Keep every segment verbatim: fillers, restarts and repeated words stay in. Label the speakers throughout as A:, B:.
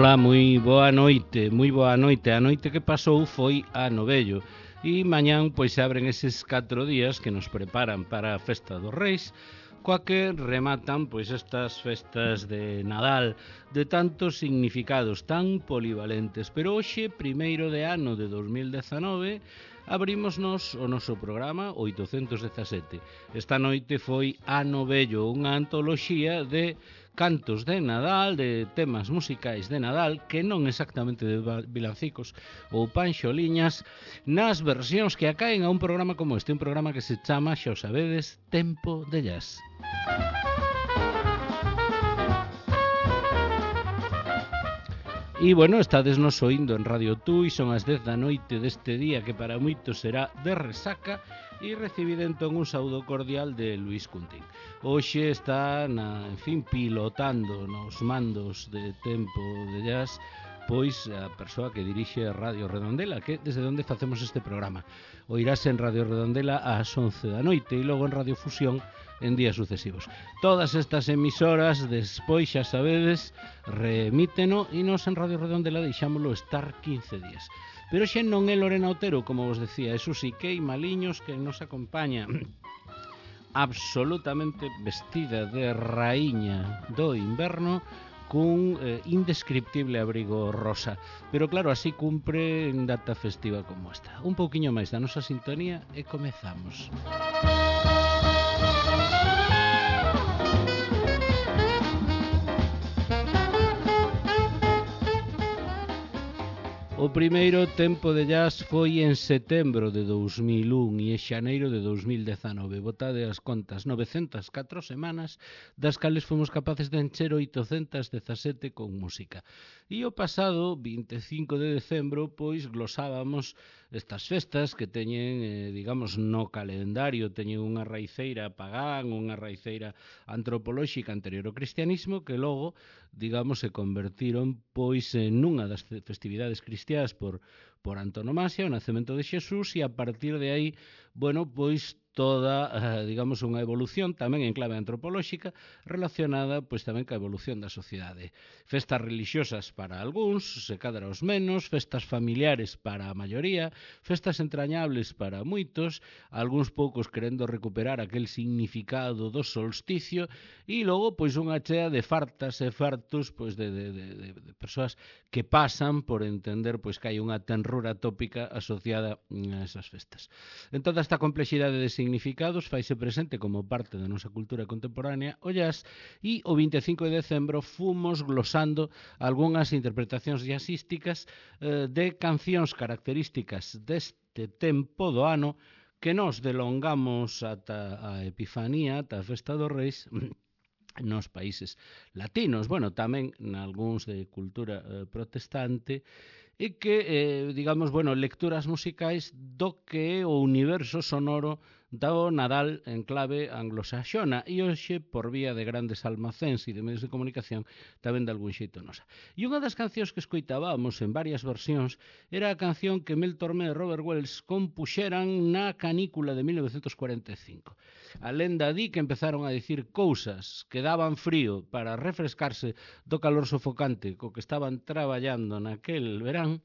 A: Ola, moi boa noite, moi boa noite. A noite que pasou foi a Novello e mañán pois se abren eses catro días que nos preparan para a Festa dos Reis, coa que rematan pois estas festas de Nadal de tantos significados tan polivalentes. Pero hoxe, primeiro de ano de dos mil dezanove, abrimosnos o noso programa oitocentos dezasete. Esta noite foi a Novello, unha antoloxía de cantos de Nadal, de temas musicais de Nadal, que non exactamente de vilancicos ou panxoliñas, nas versións que acaen a un programa como este, un programa que se chama, xa o sabedes, Tempo de Jazz. E, bueno, estades nos oíndo en Radio Tui, son as dez da noite deste día que para moitos será de resaca, e recibide entón un saúdo cordial de Luís Cuntín. Hoxe está, na, en fin, pilotando nos mandos de Tempo de Jazz pois a persoa que dirixe Radio Redondela, que desde onde facemos este programa. Oirase en Radio Redondela ás once da noite e logo en Radio Fusión en días sucesivos. Todas estas emisoras despois, xa sabedes, remíteno e nos en Radio Redondela deixámoslo estar quince días. Pero xe non é Lorena Otero, como vos decía, é Susi Kei Maliños, que nos acompaña absolutamente vestida de raíña do inverno, cun eh, indescriptible abrigo rosa. Pero claro, así cumpre en data festiva como esta. Un pouquiño máis da nosa sintonía e comezamos. O primeiro Tempo de Jazz foi en setembro de dous mil un e en xaneiro de dous mil dezanove. Botade as contas, novecentas e catro semanas, das cales fomos capaces de encher oitocentas dezasete con música. E o pasado vinte e cinco de decembro, pois, glosábamos estas festas que teñen, eh, digamos, no calendario, teñen unha raiceira pagán, unha raiceira antropolóxica anterior ao cristianismo, que logo, digamos, se convertiron, pois, en unha das festividades cristiás por, por antonomasia, o nacemento de Xesús, e a partir de aí, bueno, pois, toda, eh, digamos, unha evolución tamén en clave antropolóxica relacionada pois tamén ca evolución da sociedade. Festas religiosas para algúns, se cadra os menos, festas familiares para a maioría, festas entrañables para moitos, algúns poucos querendo recuperar aquel significado do solsticio, e logo pois unha chea de fartas e fartos pois de, de, de, de persoas que pasan por entender pois que hai unha tenrura tópica asociada a esas festas. En toda esta complexidade de significados faise presente como parte da nosa cultura contemporánea o jazz, e o vinte e cinco de decembro fomos glosando algunhas interpretacións jazzísticas eh, de cancións características deste tempo do ano que nos delongamos ata a Epifanía, ata a Festa dos Reis, nos países latinos, bueno, tamén nalgúns de cultura eh, protestante, e que, eh, digamos, bueno, lecturas musicais do que é o universo sonoro do Nadal en clave anglosaxona, e hoxe, por vía de grandes almacéns e de medios de comunicación, tamén de algún xeito nosa. E unha das cancións que escoitábamos en varias versións era a canción que Mel Tormé e Robert Wells compuxeran na canícula de mil novecentos cuarenta e cinco. A lenda di que empezaron a dicir cousas que daban frío para refrescarse do calor sofocante co que estaban traballando naquel verán,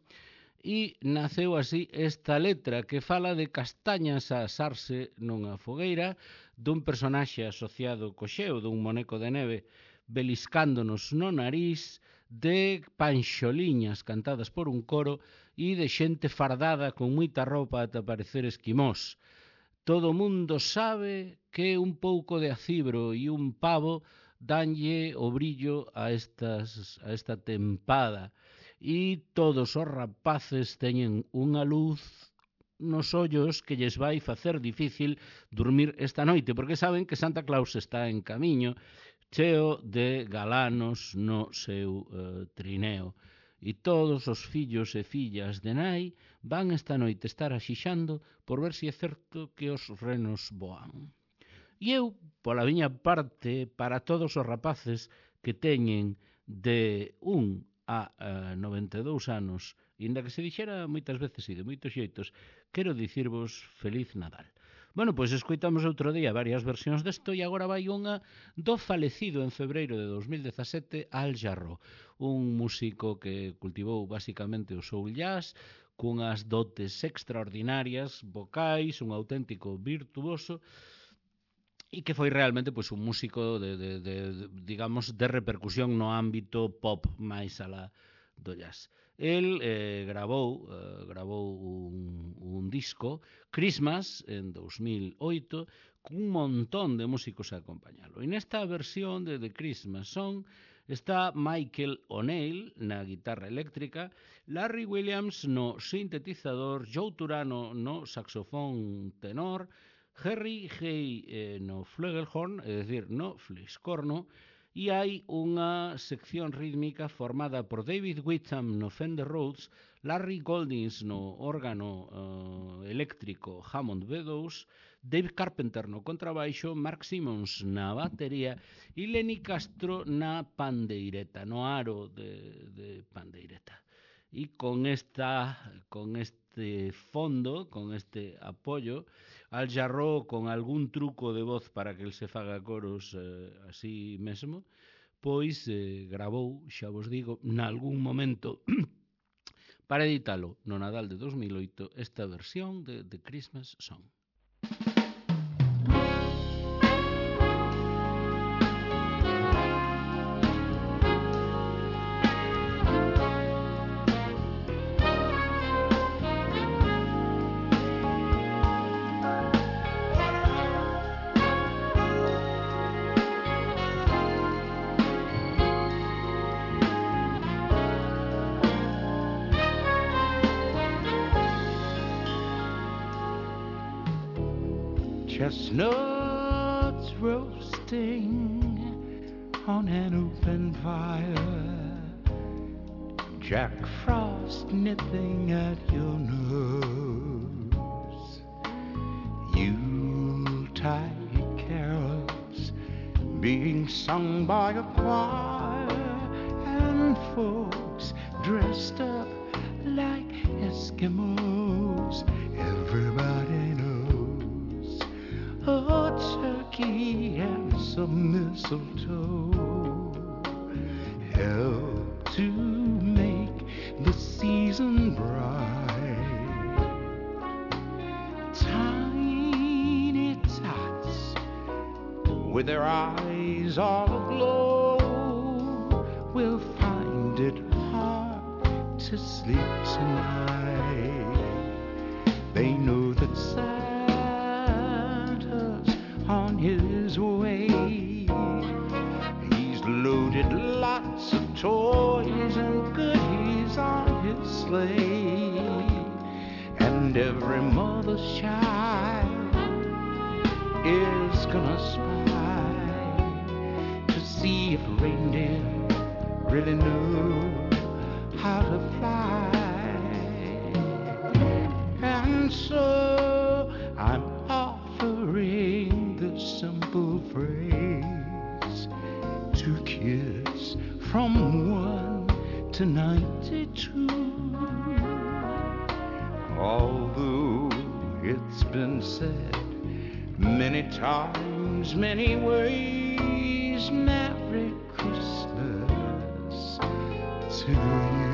A: e naceu así esta letra que fala de castañas a asarse nunha fogueira, dun personaxe asociado co xeo, dun moneco de neve beliscándonos no nariz, de panxoliñas cantadas por un coro e de xente fardada con moita roupa ata parecer esquimós. Todo mundo sabe que un pouco de acibro e un pavo danlle o brillo a, estas, a esta tempada, e todos os rapaces teñen unha luz nos ollos que lles vai facer difícil dormir esta noite, porque saben que Santa Claus está en camiño, cheo de galanos no seu eh, trineo. E todos os fillos e fillas de nai van esta noite estar axixando por ver se é certo que os renos voan. E eu, pola miña parte, para todos os rapaces que teñen de un a noventa e dous anos, e inda que se dixera moitas veces e de moitos xeitos, quero dicirvos Feliz Nadal. Bueno, pois escoitamos outro día varias versións desto e agora vai unha do falecido en febreiro de dos mil dezasete Al Jarreau, un músico que cultivou basicamente o soul jazz cunhas dotes extraordinarias, vocais, un auténtico virtuoso e que foi realmente pois, un músico de, de, de, de, digamos, de repercusión no ámbito pop máis alá do jazz. El eh, grabou, eh, grabou un, un disco, Christmas, en dos mil oito, cun montón de músicos a acompañalo. E nesta versión de The Christmas Song está Michael O'Neill na guitarra eléctrica, Larry Williams no sintetizador, Joe Turano no saxofón tenor, Harry Hay eh, no flugelhorn, é dicir, no fliscorno, e hai unha sección rítmica formada por David Whitham no Fender Rhodes, Larry Goldings no órgano uh, eléctrico Hammond B dous, Dave Carpenter no contrabaixo, Mark Simmons na batería e Lenny Castro na pandeireta, no aro de, de pandeireta. E con esta con este fondo, con este apoio, Al Jarreau con algún truco de voz para que el se faga coros eh, así mesmo, pois eh, grabou, xa vos digo, nalgún momento para editalo no Nadal de dos mil oito esta versión de The Christmas Song.
B: Chestnuts roasting on an open fire, Jack Frost nipping at your nose, Yuletide carols being sung by a choir, and folks dressed up like Eskimos. Everybody knows a turkey and some mistletoe help to make the season bright. Tiny tots with their eyes all aglow will find it hard to sleep tonight. They know that on his way, he's loaded lots of toys and goodies on his sleigh, and every mother's child is gonna spy to see if reindeer really know how to fly. And so I'm offering the simple phrase to kids from one to ninety-two. Although it's been said many times, many ways, Merry Christmas to you.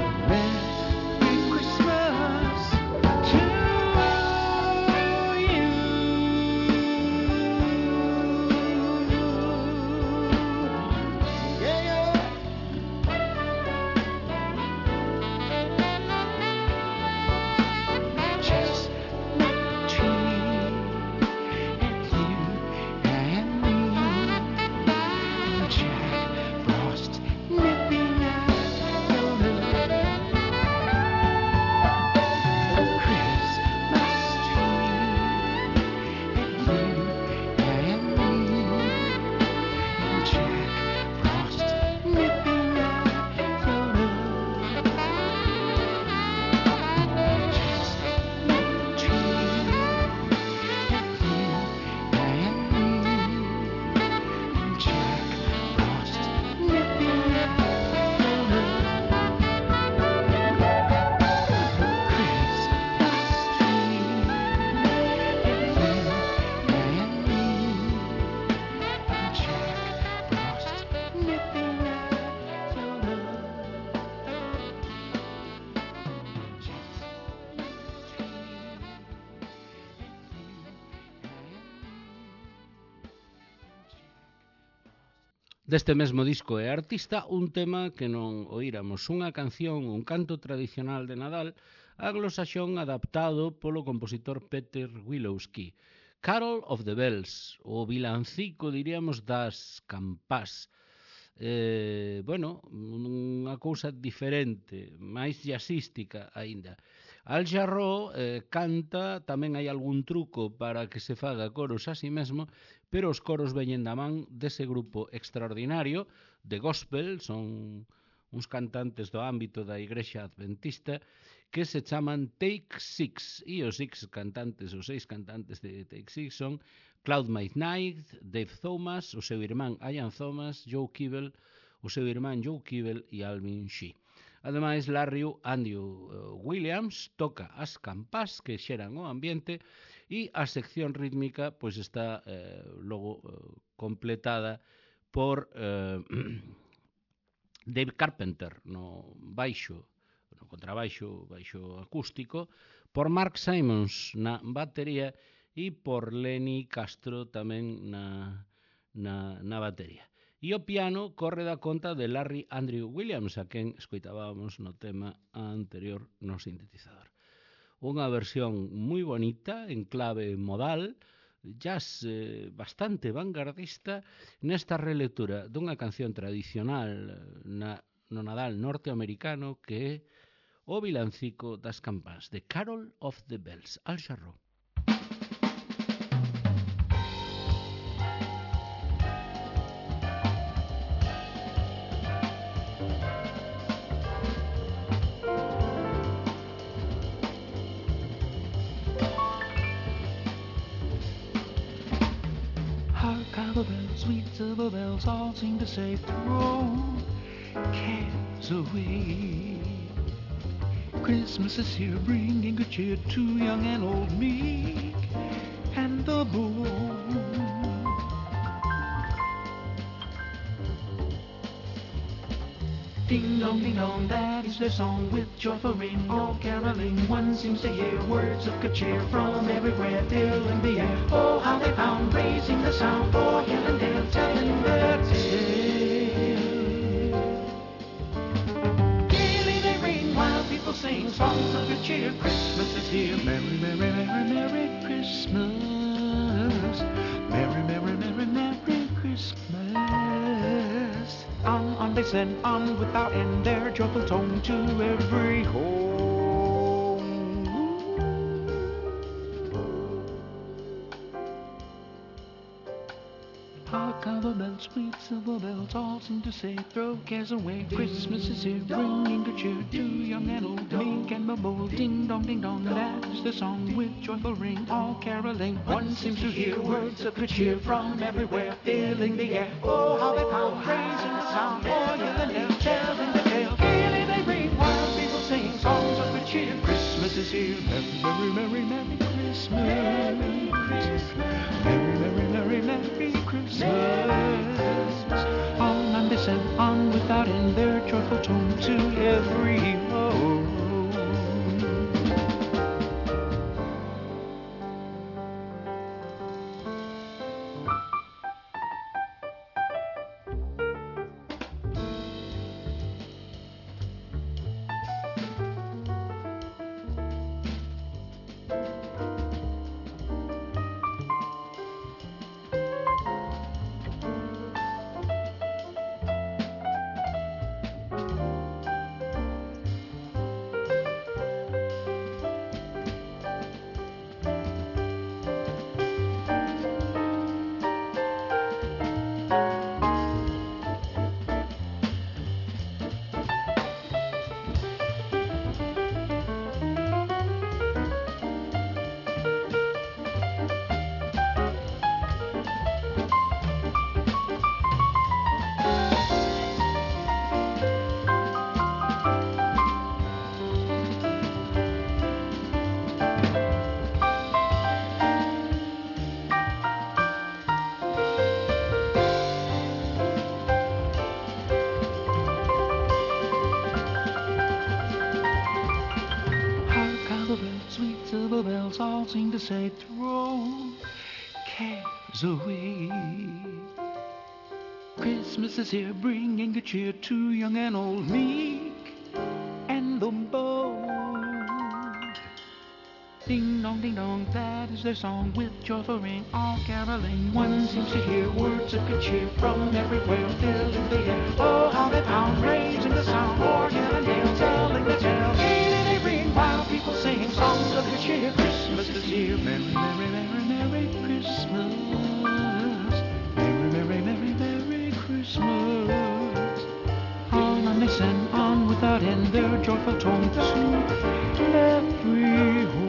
B: You
A: Deste mesmo disco e artista, un tema que non oíramos, unha canción, un canto tradicional de Nadal, anglosaxón adaptado polo compositor Peter Wilowski. Carol of the Bells, o vilancico, diríamos, das campás. Eh, bueno, unha cousa diferente, máis jazzística aínda. Al Jarreau eh, canta, tamén hai algún truco para que se faga coros a si mesmo, pero os coros veñen da man dese grupo extraordinario de gospel, son uns cantantes do ámbito da Igrexa Adventista, que se chaman Take Six, e os six cantantes, os seis cantantes de Take Six son Claude McKnight, Dave Thomas, o seu irmán Ian Thomas, Joe Kibble, o seu irmán Joe Kibble e Alvin Shee. Ademais, Larry Andrew Williams toca as campás que xeran o ambiente e a sección rítmica pois está eh, logo eh, completada por eh, Dave Carpenter no baixo, no contrabaixo, baixo acústico, por Mark Simons na batería e por Lenny Castro tamén na, na, na batería. E o piano corre da conta de Larry Andrew Williams, a quen escoitábamos no tema anterior no sintetizador. Unha versión moi bonita, en clave modal, jazz eh, bastante vanguardista, nesta relectura dunha canción tradicional na, no Nadal norteamericano que é o vilancico das campás, de Carol of the Bells, Al Jarreau.
B: Sweet silver bells all seem to say, throw cares away. Christmas is here, bringing good cheer to young and old, meek and the bold. Ding dong, ding dong, that is their song with joyful ring, all caroling. One seems to hear words of good cheer from everywhere, filling the air. Oh, how they pound, raising the sound, for hill and dale, telling their tale. Gaily they ring while people sing songs of good cheer. Christmas is here, merry, merry, merry, merry Christmas. Merry, merry, merry, merry Christmas. On, on they send, on without end, their joyful tone to every home. Hark how the bells, sweet silver bells, all seem to say, throw cares away. Christmas is here, bringing good cheer to young and old, meek and the bold. Ding dong, ding dong, that's the song with joyful ring, all caroling. One seems to hear words of good cheer from everywhere, filling the air. Oh, how they pound, praising the sound, for hill and dale, telling the tale. Gaily they ring while people sing songs of good cheer. Christmas is here, merry, merry, merry, merry Christmas. Merry Christmas. Merry, merry, merry, merry Christmas. On and they send, on without end, their joyful tone to every home. All seem to say, throw cares away. Christmas is here, bringing good cheer to young and old, meek and the bold. Ding dong, ding dong, that is their song with joyful ring, all caroling. One seems to hear words of good cheer from everywhere, filling the air. Oh, how they pound, raising the sound, organ and nail, telling the tale. Hey, they ring, while people sing songs of good cheer. Christmas is here, merry, merry, merry, merry Christmas. Merry, merry, merry, merry Christmas. On and they send on without end their joyful tone to every home.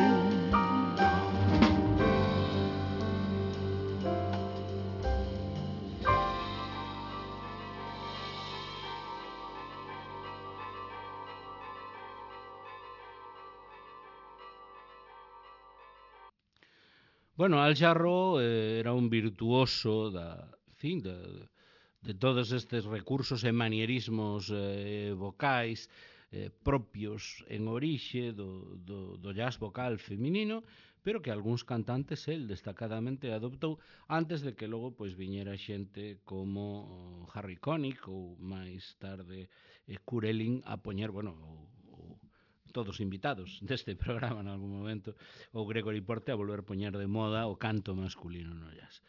A: Bueno, Al Jarro eh, era un virtuoso da, fin, de, de todos estes recursos e manierismos eh, vocais eh, propios en orixe do, do, do jazz vocal feminino, pero que algúns cantantes el destacadamente adoptou antes de que logo pois viñera xente como Harry Connick ou máis tarde eh, Kurelin a poñer, bueno, o, o, todos invitados deste programa en algún momento, o Gregory Porte a volver poñer de moda o canto masculino no jazz.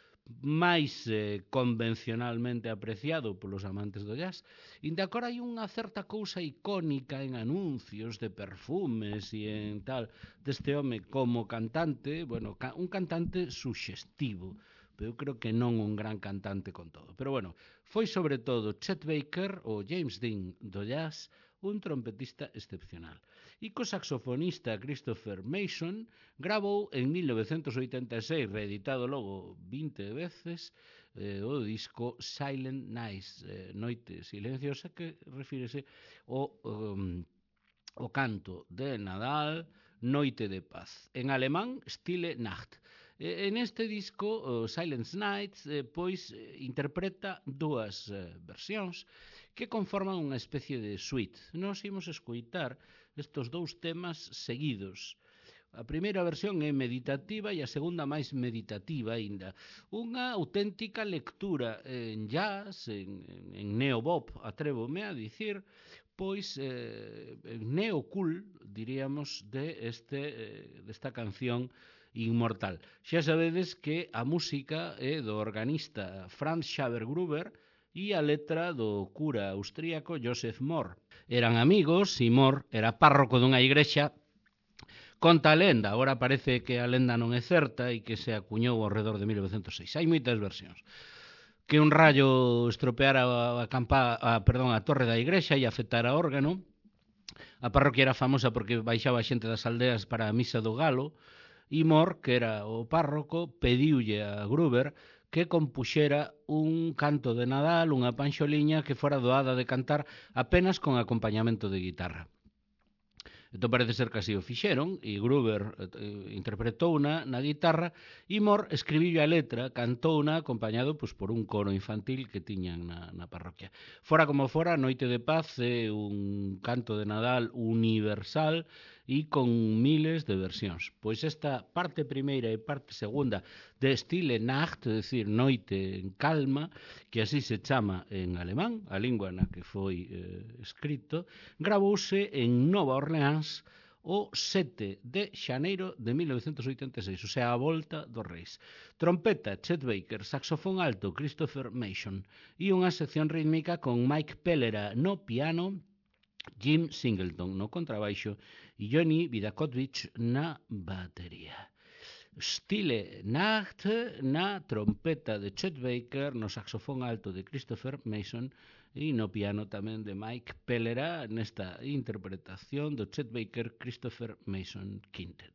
A: Máis eh, convencionalmente apreciado polos amantes do jazz, inda agora hai unha certa cousa icónica en anuncios de perfumes e en tal deste home como cantante, bueno, ca un cantante suxestivo, pero eu creo que non un gran cantante con todo. Pero bueno, foi sobre todo Chet Baker ou James Dean do jazz, un trompetista excepcional. E co saxofonista Christopher Mason gravou en mil novecentos oitenta e seis, reeditado logo vinte veces, eh, o disco Silent Nights, eh, Noite Silenciosa, que refírese ao um, o canto de Nadal, Noite de Paz. En alemán, Stille Nacht. En este disco, o Silent Nights, eh, pois interpreta dúas eh, versións que conforman unha especie de suite. Nos imos escoitar estes dous temas seguidos. A primeira versión é meditativa e a segunda máis meditativa aínda. Unha auténtica lectura en jazz, en, en neobop, atrévome a dicir, pois eh, neocool, diríamos, de este, eh, desta canción inmortal. Xa sabedes que a música é do organista Franz Xaver Gruber e a letra do cura austríaco Joseph Mohr. Eran amigos e Mohr era párroco dunha igrexa. Conta a lenda, agora parece que a lenda non é certa e que se acuñou ao redor de mil novecentos seis. Hai moitas versións. Que un rayo estropeara a, campa, a, perdón, a torre da igrexa e afectara o órgano. A parroquia era famosa porque baixaba xente das aldeas para a misa do galo e Mohr, que era o párroco, pediulle a Gruber que compuxera un canto de Nadal, unha panxoliña que fora doada de cantar apenas con acompañamento de guitarra. Entón parece ser que así o fixeron e Gruber eh, interpretouna na guitarra e Mohr escribiu a letra, cantouna acompañado pois, por un coro infantil que tiñan na, na parroquia. Fora como fora, Noite de Paz é un canto de Nadal universal e con miles de versións. Pois esta parte primeira e parte segunda de Stille Nacht, é dicir, noite en calma, que así se chama en alemán, a lingua na que foi eh, escrito, gravouse en Nova Orleans o sete de xaneiro de mil novecentos oitenta e seis, o sea, a volta dos reis. Trompeta, Chet Baker, saxofón alto, Christopher Mason, e unha sección rítmica con Mike Pellera no piano, Jim Singleton no contrabaixo e Johnny Vidakovich na batería. Stille Nacht na trompeta de Chet Baker, no saxofón alto de Christopher Mason e no piano tamén de Mike Pellera nesta interpretación do Chet Baker Christopher Mason Quintet.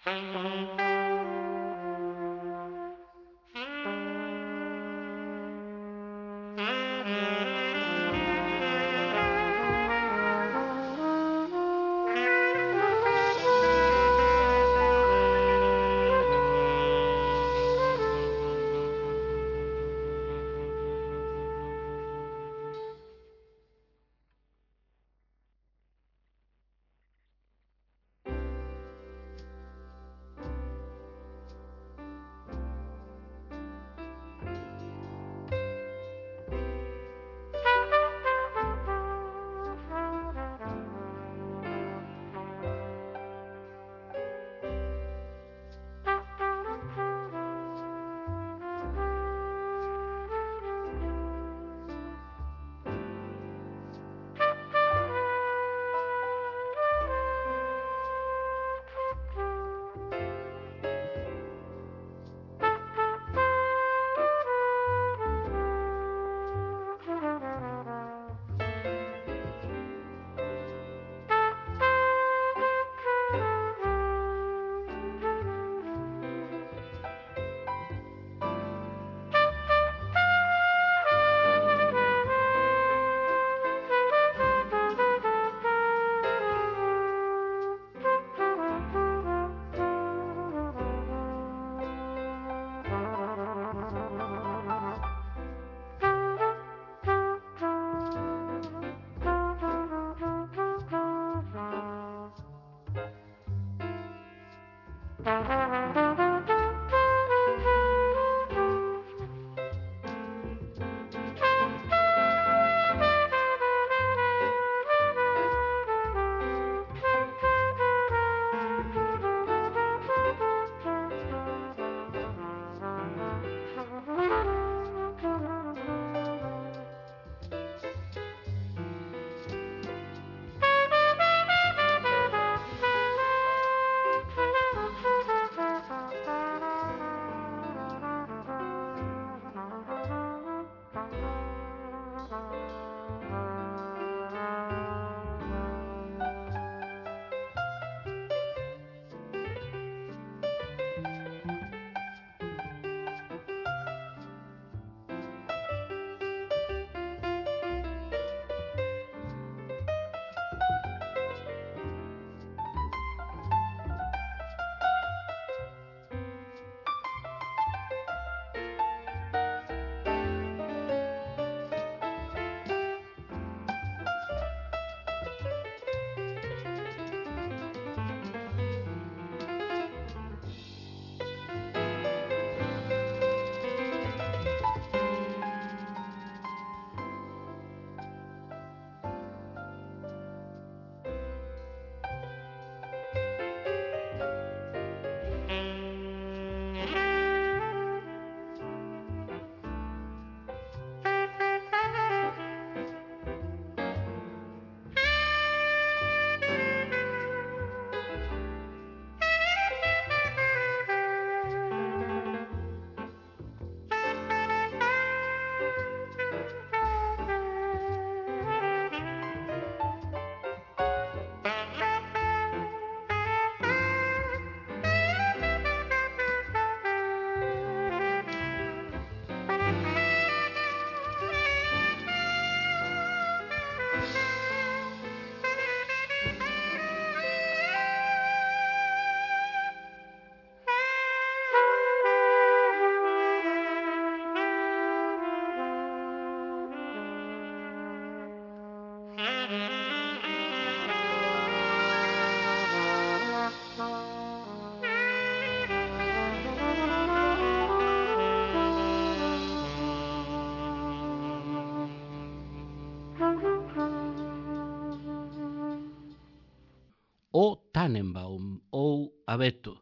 A: O Tannenbaum ou Abeto,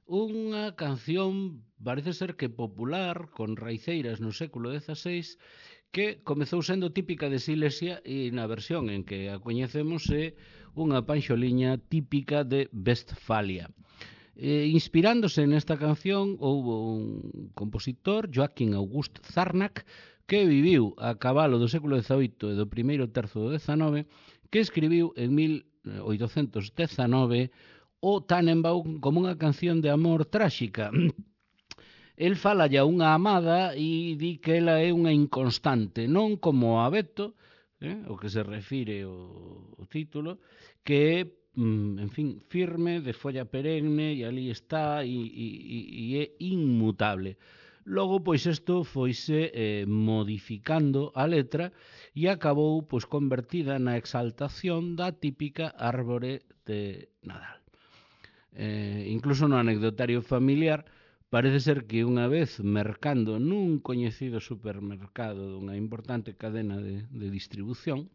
A: unha canción parece ser que popular, con raiceiras no século dezaseis, que comezou sendo típica de Silesia e na versión en que a coñecemos é unha panxoliña típica de Westfalia. Eh, inspirándose nesta canción houbo un compositor, Joaquín August Zarnak, que viviu a cabalo do século dezaoito e do primeiro terzo do dezanove, que escribiu en mil oitocentos dezanove o Tannenbaum como unha canción de amor tráxica. El fala a unha amada e di que ela é unha inconstante, non como a Beto, eh, o que se refire o, o título, que é, mm, en fin, firme, de folla perenne, e ali está, e, e, e é inmutable. Logo, pois, isto foise eh, modificando a letra e acabou, pois, convertida na exaltación da típica árbore de Nadal. Eh, incluso no anecdotario familiar, parece ser que unha vez mercando nun coñecido supermercado dunha importante cadena de, de distribución,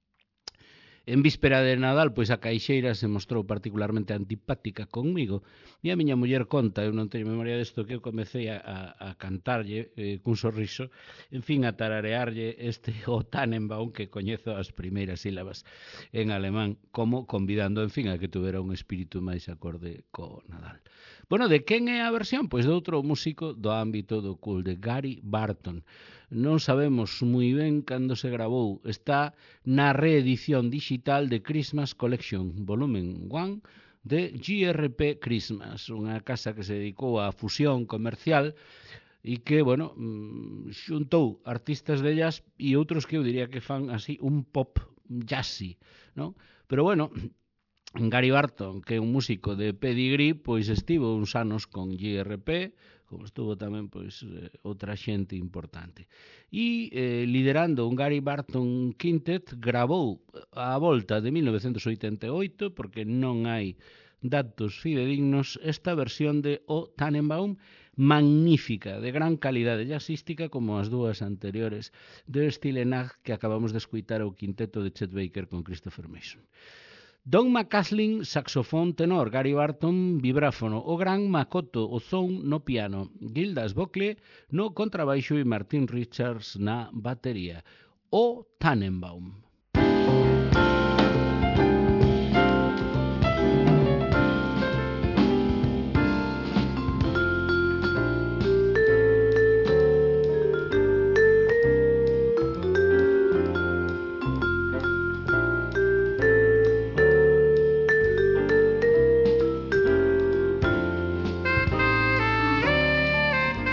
A: en víspera de Nadal, pois a caixeira se mostrou particularmente antipática conmigo e a miña muller conta, eu non teño memoria desto, que eu comecei a, a, a cantarlle eh, cun sorriso, en fin, a tararearlle este o Tannenbaum, que coñezo as primeiras sílabas en alemán, como convidando, en fin, a que tuvera un espírito máis acorde co Nadal. Bueno, de quen é a versión? Pois de outro músico do ámbito do cool, de Gary Barton. Non sabemos moi ben cando se grabou. Está na reedición digital de Christmas Collection, volumen un, de G R P Christmas, unha casa que se dedicou á fusión comercial e que, bueno, xuntou artistas de jazz e outros que eu diría que fan así un pop jazzy, non? Pero bueno, Gary Barton, que é un músico de pedigree, pois estivo uns anos con G R P, como estuvo tamén pois eh, outra xente importante. E eh, liderando un Gary Barton Quintet, gravou a volta de mil novecentos oitenta e oito, porque non hai datos fidedignos, esta versión de O Tannenbaum, magnífica, de gran calidade jazzística, como as dúas anteriores de Steely Dan que acabamos de escuitar o quinteto de Chet Baker con Christopher Mason. Don McCaslin, saxofón tenor, Gary Barton, vibráfono, o gran Makoto Ozone no piano, Gildas Bocle no contrabaixo e Martin Richards na batería. O Tannenbaum.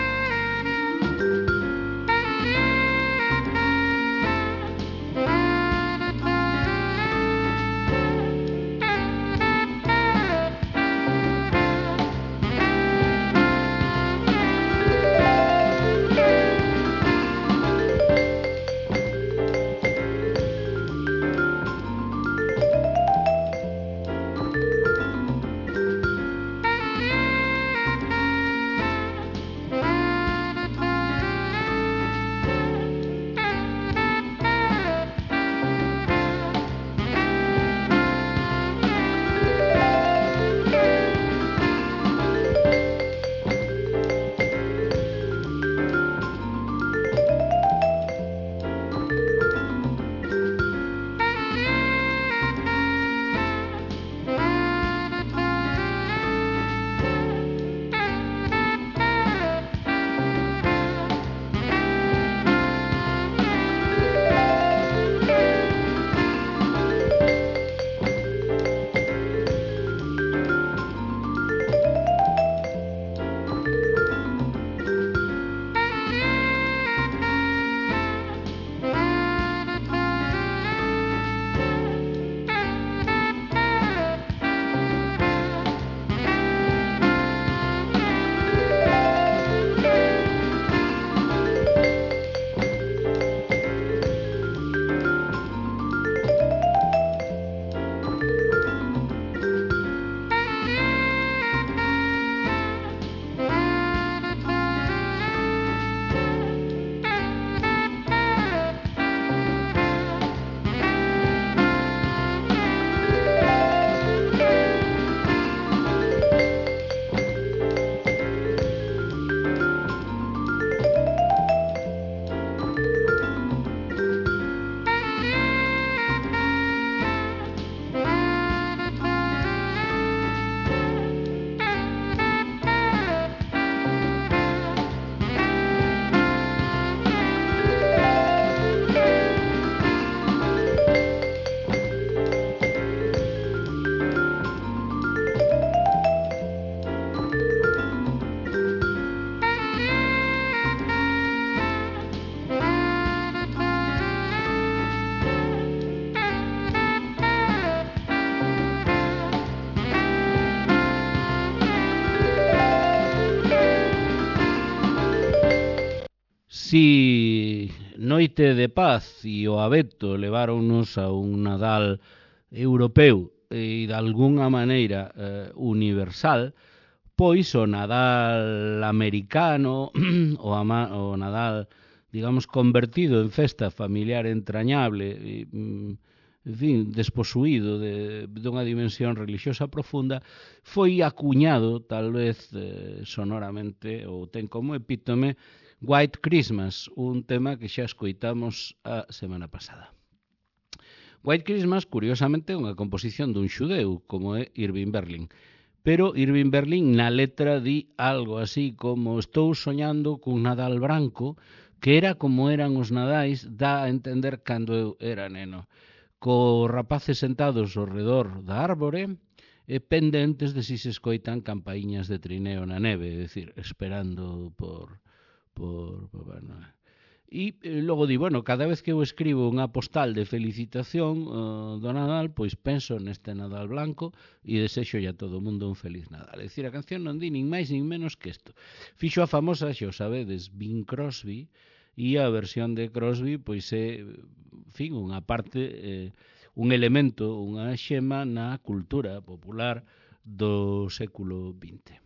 B: Thank you.
A: Si Noite de Paz e o Abeto leváronnos a un Nadal europeu e de alguna maneira eh, universal, pois o Nadal americano, o, ama, o Nadal, digamos, convertido en festa familiar entrañable, e, en fin, desposuído de, de unha dimensión religiosa profunda, foi acuñado, tal vez eh, sonoramente, ou ten como epítome, White Christmas, un tema que xa escoitamos a semana pasada. White Christmas, curiosamente, é unha composición dun xudeu, como é Irving Berlin. Pero Irving Berlin na letra di algo así como estou soñando cun Nadal branco que era como eran os Nadais, dá a entender cando eu era neno, co rapaces sentados ao redor da árbore e pendentes de si se escoitan campaíñas de trineo na neve, é dicir, esperando por... por, por bueno, E eh, logo di, bueno, cada vez que eu escribo unha postal de felicitación uh, do Nadal, pois penso neste Nadal blanco e desexo a todo o mundo un feliz Nadal. É dicir, a canción non di nin máis nin menos que isto. Fixo a famosa, xa o sabedes, Bing Crosby, e a versión de Crosby, pois é, en fin, unha parte, eh, un elemento, unha xema na cultura popular do século vinte.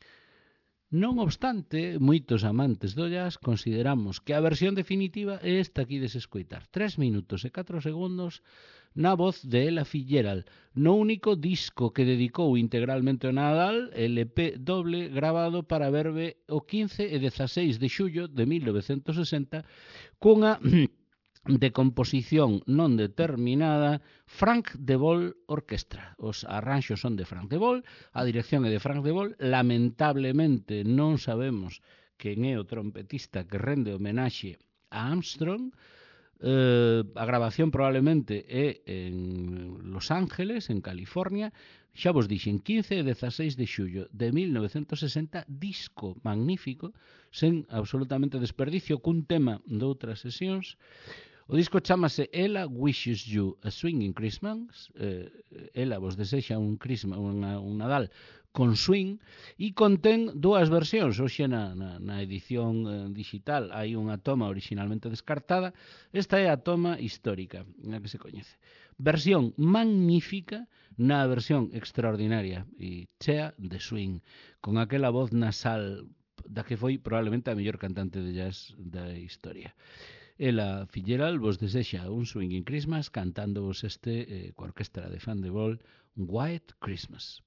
A: Non obstante, moitos amantes do jazz consideramos que a versión definitiva é esta que ides escoitar, tres minutos e catro segundos na voz de Ella Fitzgerald, no único disco que dedicou integralmente ao Nadal, L P doble grabado para Verve o quince e dezaseis de xullo de mil novecentos sesenta, cunha de composición non determinada, Frank de Vol Orquestra. Os arranxos son de Frank de Vol, a dirección é de Frank de Vol. Lamentablemente non sabemos quen é o trompetista que rende homenaxe a Armstrong. Eh, a grabación probablemente é en Los Ángeles, en California. Xa vos dixen, quince e dezaseis de xullo de mil novecentos sesenta, disco magnífico, sen absolutamente desperdicio, cun tema de outras sesións. O disco chamase Ella Wishes You a Swinging Christmas. Eh, ela vos desexa un, Christmas, una, un Nadal con swing, e contén dúas versións. Hoxe na, na, na edición eh, digital hai unha toma originalmente descartada. Esta é a toma histórica, na que se coñece. Versión magnífica na versión extraordinaria e chea de swing, con aquela voz nasal da que foi probablemente a mellor cantante de jazz da historia. Ella Fitzgerald vos desexa un Swinging Christmas cantándovos este eh, coa orquestra de Fan de Vol, White Christmas.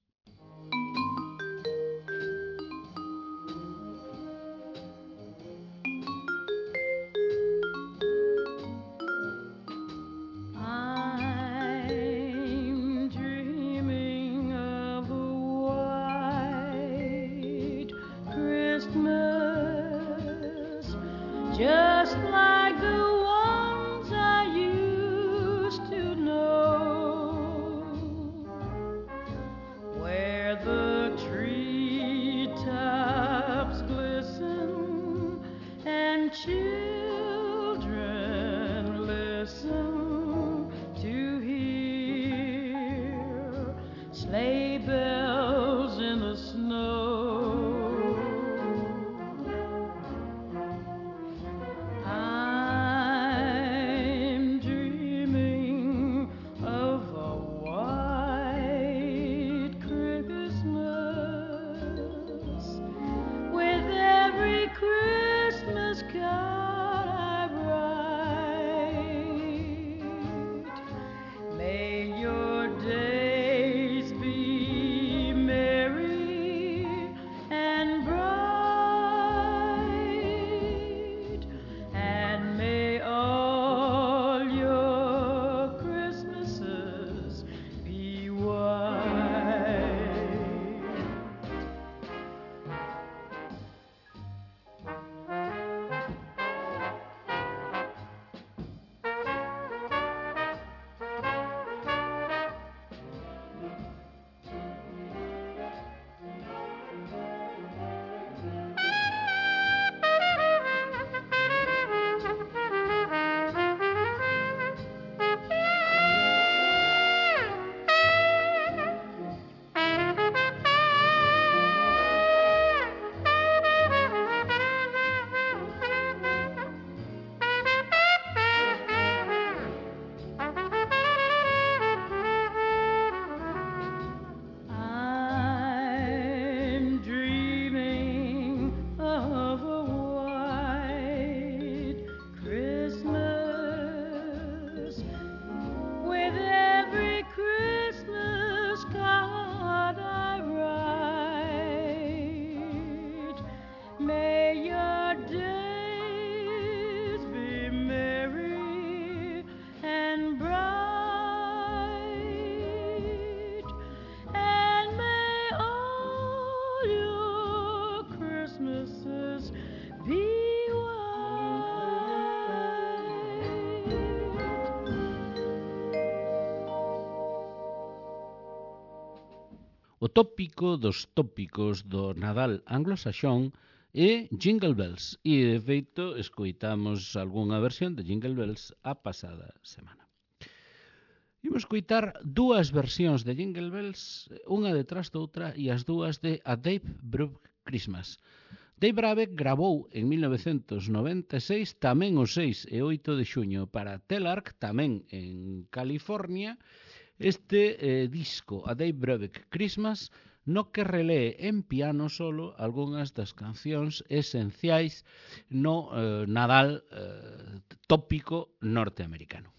C: I'm dreaming of a white Christmas, just like children listen to hear sleigh bells in the snow. I'm dreaming of a white Christmas with every Christmas card
A: tópico dos tópicos do Nadal anglosaxón é Jingle Bells. E, de feito, escoitamos algunha versión de Jingle Bells a pasada semana. Imos escoitar dúas versións de Jingle Bells, unha detrás da outra, e as dúas de A Dave Brubeck Christmas. Dave Brubeck gravou en mil novecentos noventa e seis tamén o seis e oito de xuño para Telarc, tamén en California, este eh, disco, A Dave Brubeck Christmas, no que relee en piano solo algunhas das cancións esenciais no eh, Nadal eh, tópico norteamericano.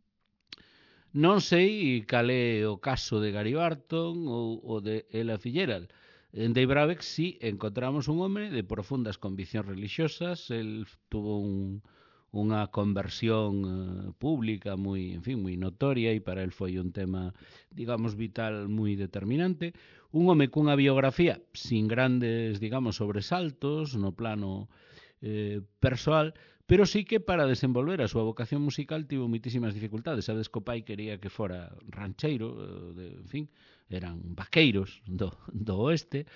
A: Non sei cal é o caso de Gary Barton ou o de Ella Fitzgerald. En Dave Brubeck sí encontramos un home de profundas conviccións religiosas. El tuvo un, unha conversión uh, pública moi, en fin, moi notoria, e para el foi un tema, digamos, vital moi determinante. Un home cunha biografía sin grandes, digamos, sobresaltos no plano eh, persoal, pero sí que para desenvolver a súa vocación musical tivo moitísimas dificultades. Sabes que o pai quería que fora rancheiro, de, en fin, eran vaqueiros do, do oeste,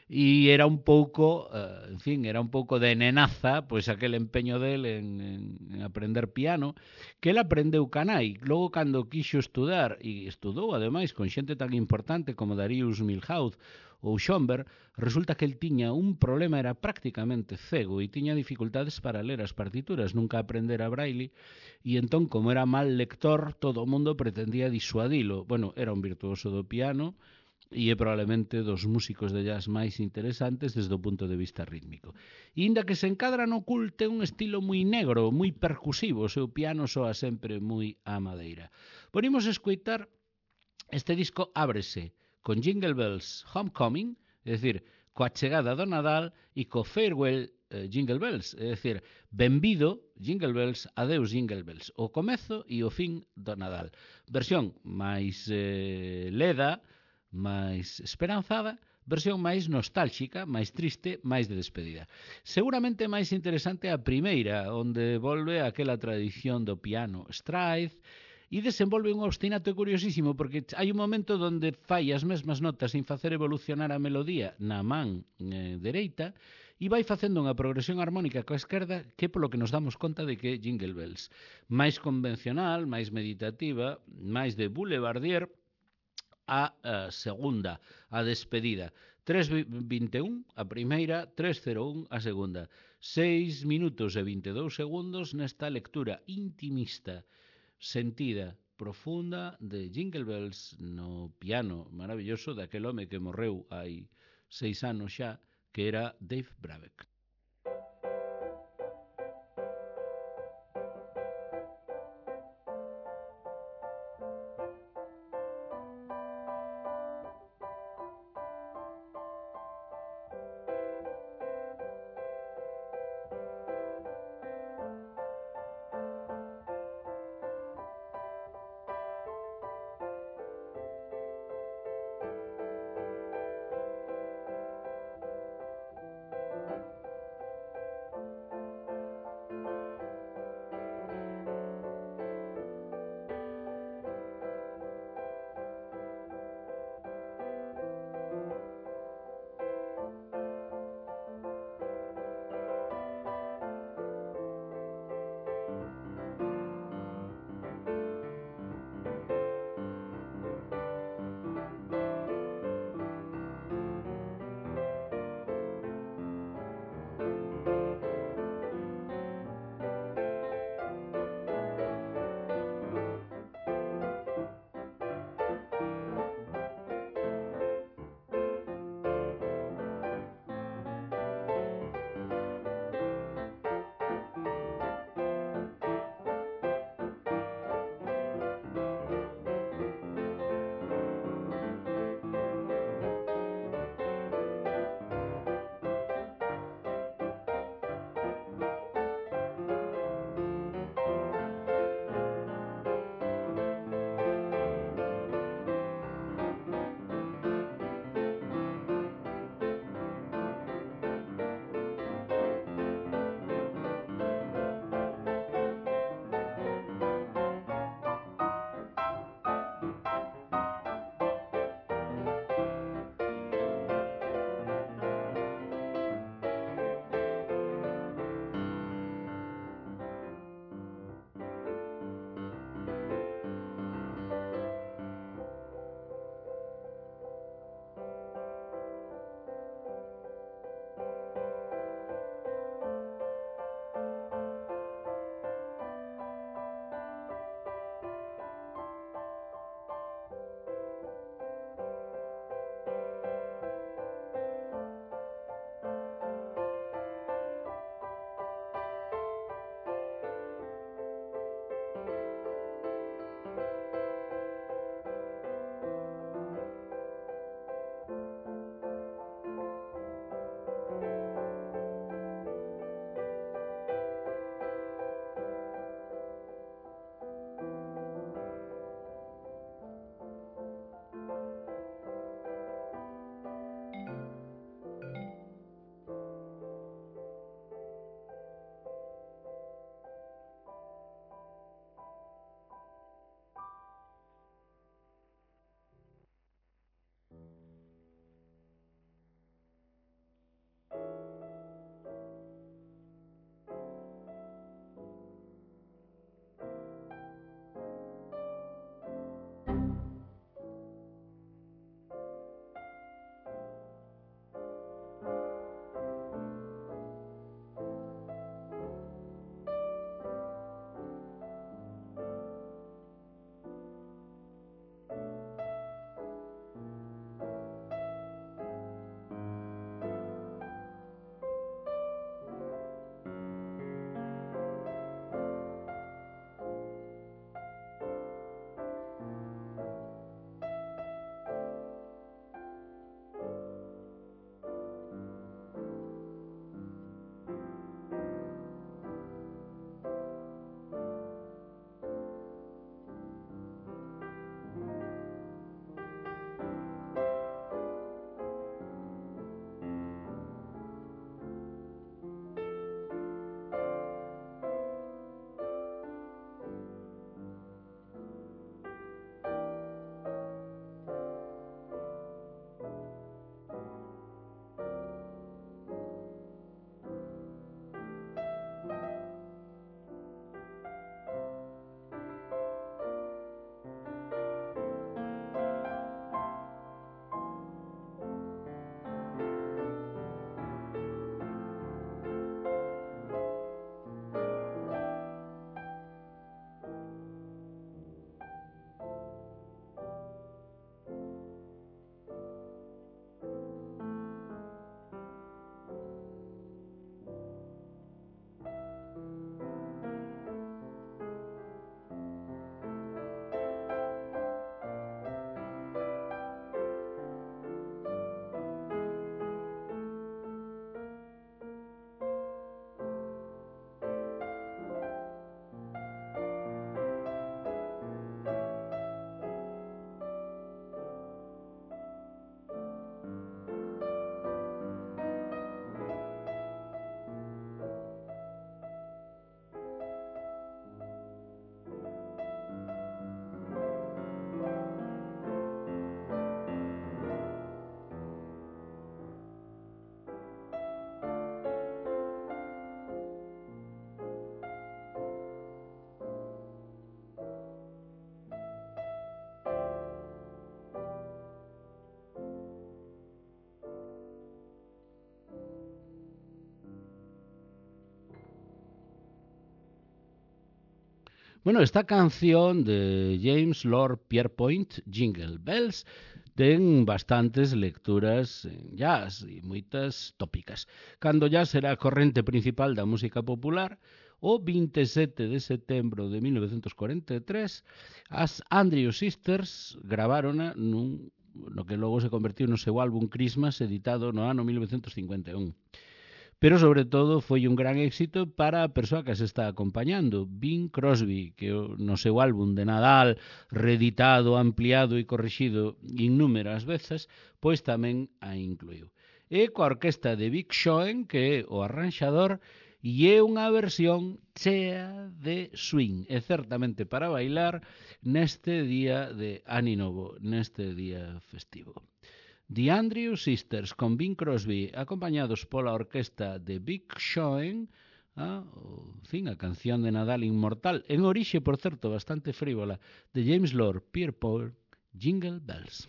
A: e era un pouco, en fin, era un pouco de nenaza, pois aquel empeño del en, en, en aprender piano, que ele aprendeu canai. Logo, cando quixo estudar, e estudou, ademais, con xente tan importante como Darius Milhaud ou Schoenberg, resulta que el tiña un problema, era prácticamente cego e tiña dificultades para ler as partituras, nunca aprendera braille, e entón, como era mal lector, todo o mundo pretendía disuadilo. Bueno, era un virtuoso do piano e é probablemente dos músicos de jazz máis interesantes desde o punto de vista rítmico. E inda que se encadra no culte un estilo moi negro, moi percusivo, o seu piano soa sempre moi a madeira. Ponimos a escoitar este disco, ábrese con Jingle Bells Homecoming, é dicir, coa chegada do Nadal, e co Farewell eh, Jingle Bells, é dicir, benvido Jingle Bells, adeus Jingle Bells, o comezo e o fin do Nadal. Versión máis eh, leda, máis esperanzada, versión máis nostálxica, máis triste, máis de despedida. Seguramente máis interesante a primeira, onde volve aquela tradición do piano Stride, e desenvolve un obstinato curiosísimo, porque hai un momento onde fai as mesmas notas sin facer evolucionar a melodía na man eh, dereita, e vai facendo unha progresión armónica coa esquerda, que polo que nos damos conta de que Jingle Bells, máis convencional, máis meditativa, máis de Boulevardier, a, a segunda, a despedida. tres vinte e un a primeira, tres cero un a segunda. seis minutos e vinte e dous segundos nesta lectura intimista, sentida, profunda de Jingle Bells no piano maravilloso daquel home que morreu hai seis anos xa, que era Dave Brubeck. Bueno, esta canción de James Lord Pierpont, Jingle Bells, ten bastantes lecturas en jazz e moitas tópicas. Cando jazz era a corrente principal da música popular, o vinte e sete de setembro de mil novecentos cuarenta e tres, as Andrew Sisters gravarona nun, no que logo se convertiu no seu álbum Christmas, editado no ano mil novecentos cincuenta e un. Pero, sobre todo, foi un gran éxito para a persoa que se está acompañando, Bing Crosby, que no seu álbum de Nadal, reeditado, ampliado e corrixido innúmeras veces, pois tamén a incluiu. E coa orquesta de Vic Schoen, que é o arranxador, e é unha versión chea de swing, e certamente para bailar neste día de Ano Novo, neste día festivo. The Andrew Sisters con Bing Crosby acompañados pola orquesta de Vic Schoen, a, o, en fin, a canción de Nadal inmortal, en orixe, por certo, bastante frívola, de James Lord Pierpont, Jingle Bells.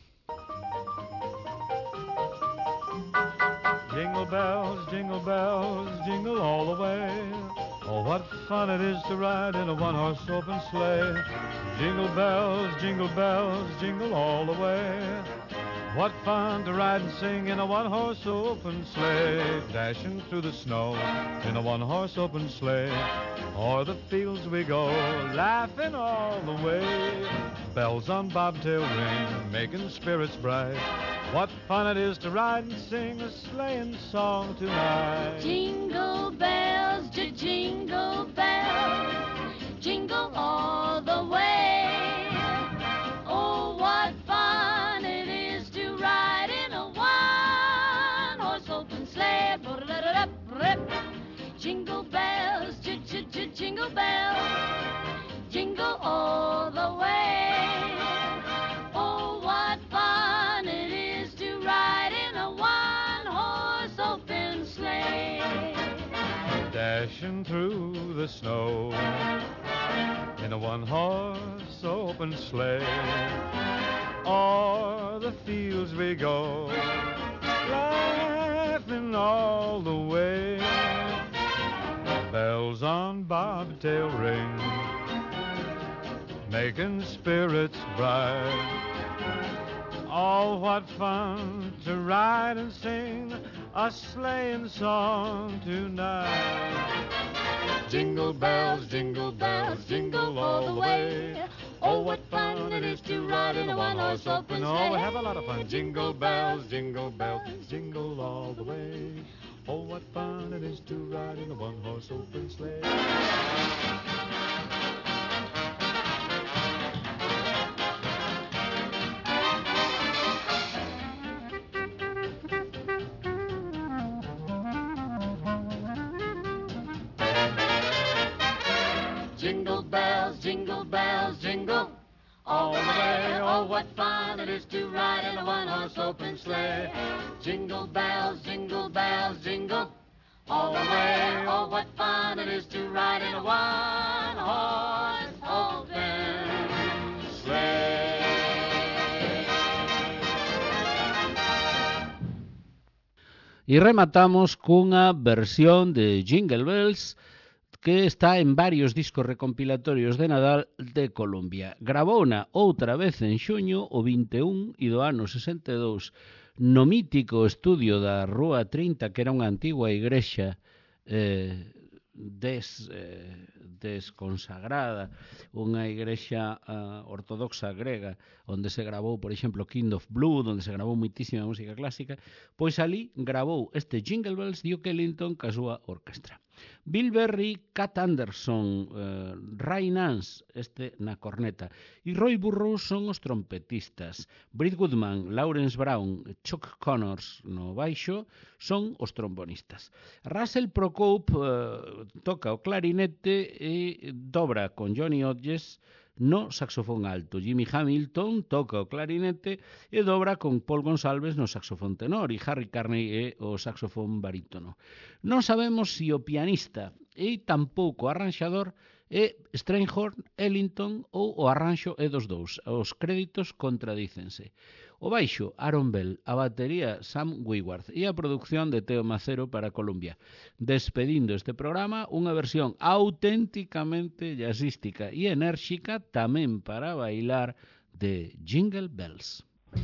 D: Jingle bells, jingle bells, jingle all the way. Oh, what fun it is to ride in a one-horse open sleigh. Jingle bells, jingle bells, jingle all the way. What fun to ride and sing in a one-horse open sleigh, dashing through the snow in a one-horse open sleigh. O'er the fields we go, laughing all the way. Bells on bobtail ring, making spirits bright. What fun it is to ride and sing a sleighing song tonight.
C: Jingle bells, jingle bells, jingle all the way. Oh, what fun it is to ride in a one-horse open sleigh. Jingle bells, jingle bells, jingle all the way. Oh, what fun it is to ride in a one-horse open sleigh.
D: Dashing through the snow in a one-horse open sleigh. O'er the fields we go, laughing all the way. Bells on bobtail ring, making spirits bright. Oh, what fun to ride and sing a sleighing song tonight. Jingle bells, jingle bells, jingle all the way. Oh, what fun it is to ride in a one-horse open sleigh. Oh, we have a lot of fun. Jingle bells, jingle bells, jingle all the way. Oh, what fun it is to ride in a one-horse open sleigh.
C: Jingle bells, jingle bells, jingle all the way. Oh, what fun it is to ride in a one-horse open sleigh. Jingle bells, jingle bells, jingle all the way. Oh, what fun it is to ride in a one-horse open sleigh.
A: E rematamos cunha versión de Jingle Bells que está en varios discos recompilatorios de Nadal de Colombia. Gravouna outra vez en xuño o vinte e un e do ano sesenta e dous no mítico estudio da Rúa trinta, que era unha antigua igrexa eh, des, eh, desconsagrada, unha igrexa uh, ortodoxa grega, onde se grabou, por exemplo, King of Blood, onde se grabou moitísima música clásica, pois ali grabou este Jingle Bells Duke Ellington ca súa orquestra. Bill Berry, Cat Anderson, eh, Ray Nance, este na corneta, e Roy Burrows son os trompetistas. Britt Goodman, Lawrence Brown, Chuck Connors no baixo son os trombonistas. Russell Procope eh, toca o clarinete e dobra con Johnny Hodges no saxofón alto. Jimmy Hamilton toca o clarinete e dobra con Paul Gonsalves no saxofón tenor e Harry Carney é o saxofón barítono. Non sabemos se o pianista e tampouco o arranxador é Strayhorn, Ellington ou o arranxo é dos dous. Os créditos contradícense. O baixo, Aaron Bell, a batería, Sam Wayworth e a producción de Teo Macero para Columbia. Despedindo este programa, unha versión auténticamente jazzística e enérxica tamén para bailar de Jingle Bells.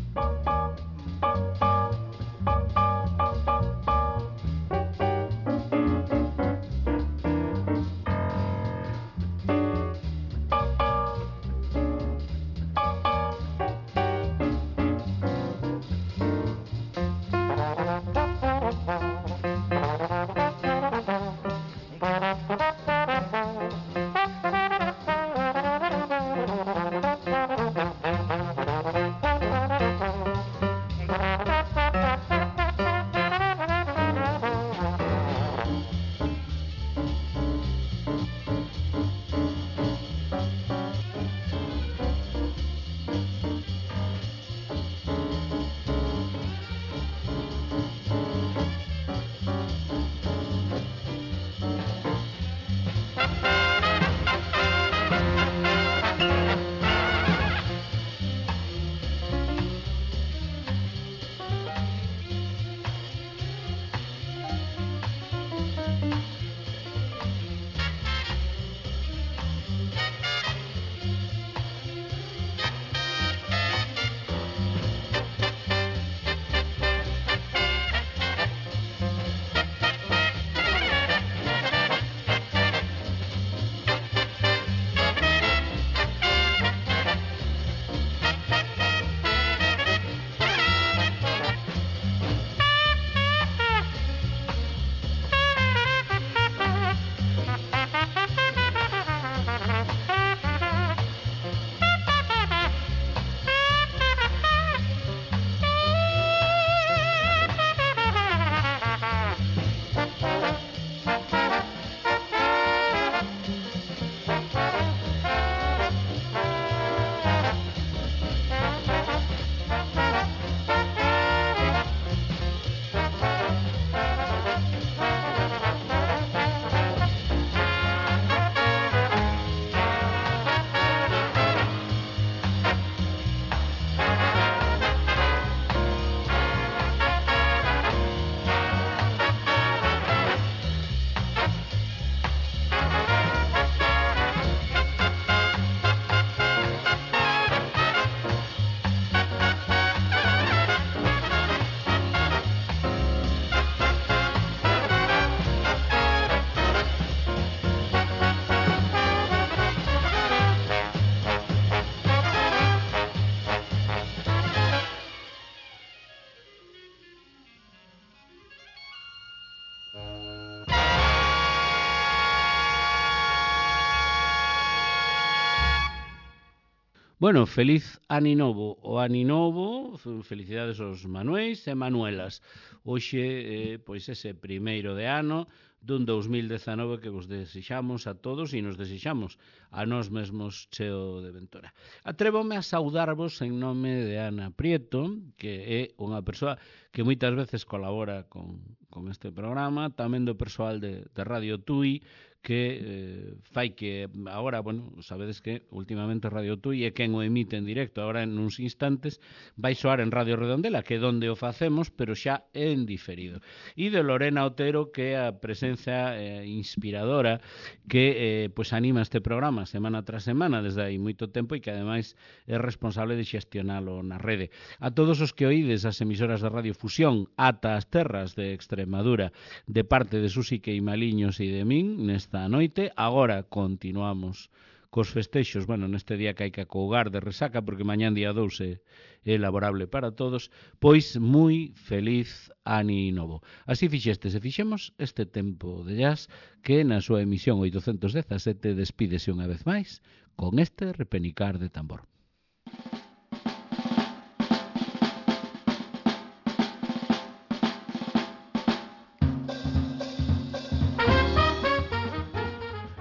A: Bueno, feliz aninovo, o aninovo, felicidades aos Manuéis e Manuelas. Hoxe, eh, pois ese primeiro de ano dun dous mil dezanove que vos desexamos a todos e nos desexamos a nós mesmos cheo de ventura. Atrévome a saudarvos en nome de Ana Prieto, que é unha persoa que moitas veces colabora con, con este programa, tamén do persoal de, de Radio Tui, que eh, fai que agora, bueno, sabedes que últimamente Radio Tui é quen o emite en directo, agora en uns instantes vai soar en Radio Redondela, que é onde o facemos, pero xa en diferido. E de Lorena Otero, que é a presencia eh, inspiradora que eh, pues anima este programa semana tras semana desde hai moito tempo e que ademais é responsable de xestionalo na rede. A todos os que oídes as emisoras de Radio Fusión ata as terras de Extremadura de parte de Susi Queimaliños e de min nesta noite, agora continuamos cos festexos, bueno, neste día que hai que acougar de resaca, porque mañán día dous é, é laborable para todos, pois moi feliz aninovo. Así fixestes e fixemos este tempo de jazz que na súa emisión oitocentos dezasete despídese unha vez máis con este repenicar de tambor.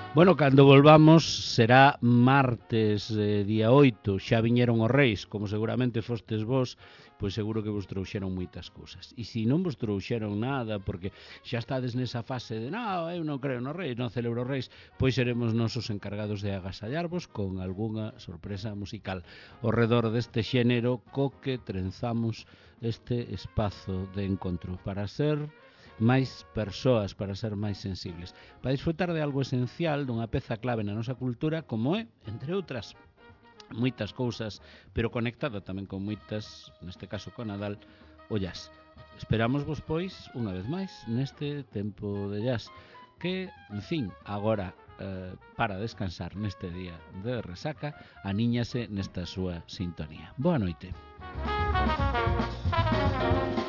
A: Bueno, cando volvamos será martes, eh, día oito. Xa viñeron os reis, como seguramente fostes vos, pois seguro que vos trouxeron moitas cousas. E se non vos trouxeron nada, porque xa estades nesa fase de no, eu non creo nos reis, non celebro os reis, pois seremos nosos encargados de agasallarvos con algunha sorpresa musical ao redor deste xénero co que trenzamos este espazo de encontro para ser máis persoas, para ser máis sensibles, para disfrutar de algo esencial, dunha peza clave na nosa cultura, como é, entre outras, moitas cousas, pero conectada tamén con moitas, neste caso con Nadal, o jazz. Esperamos vos, pois, unha vez máis, neste tempo de jazz, que, en fin, agora, eh, para descansar neste día de resaca, aníñase nesta súa sintonía. Boa noite.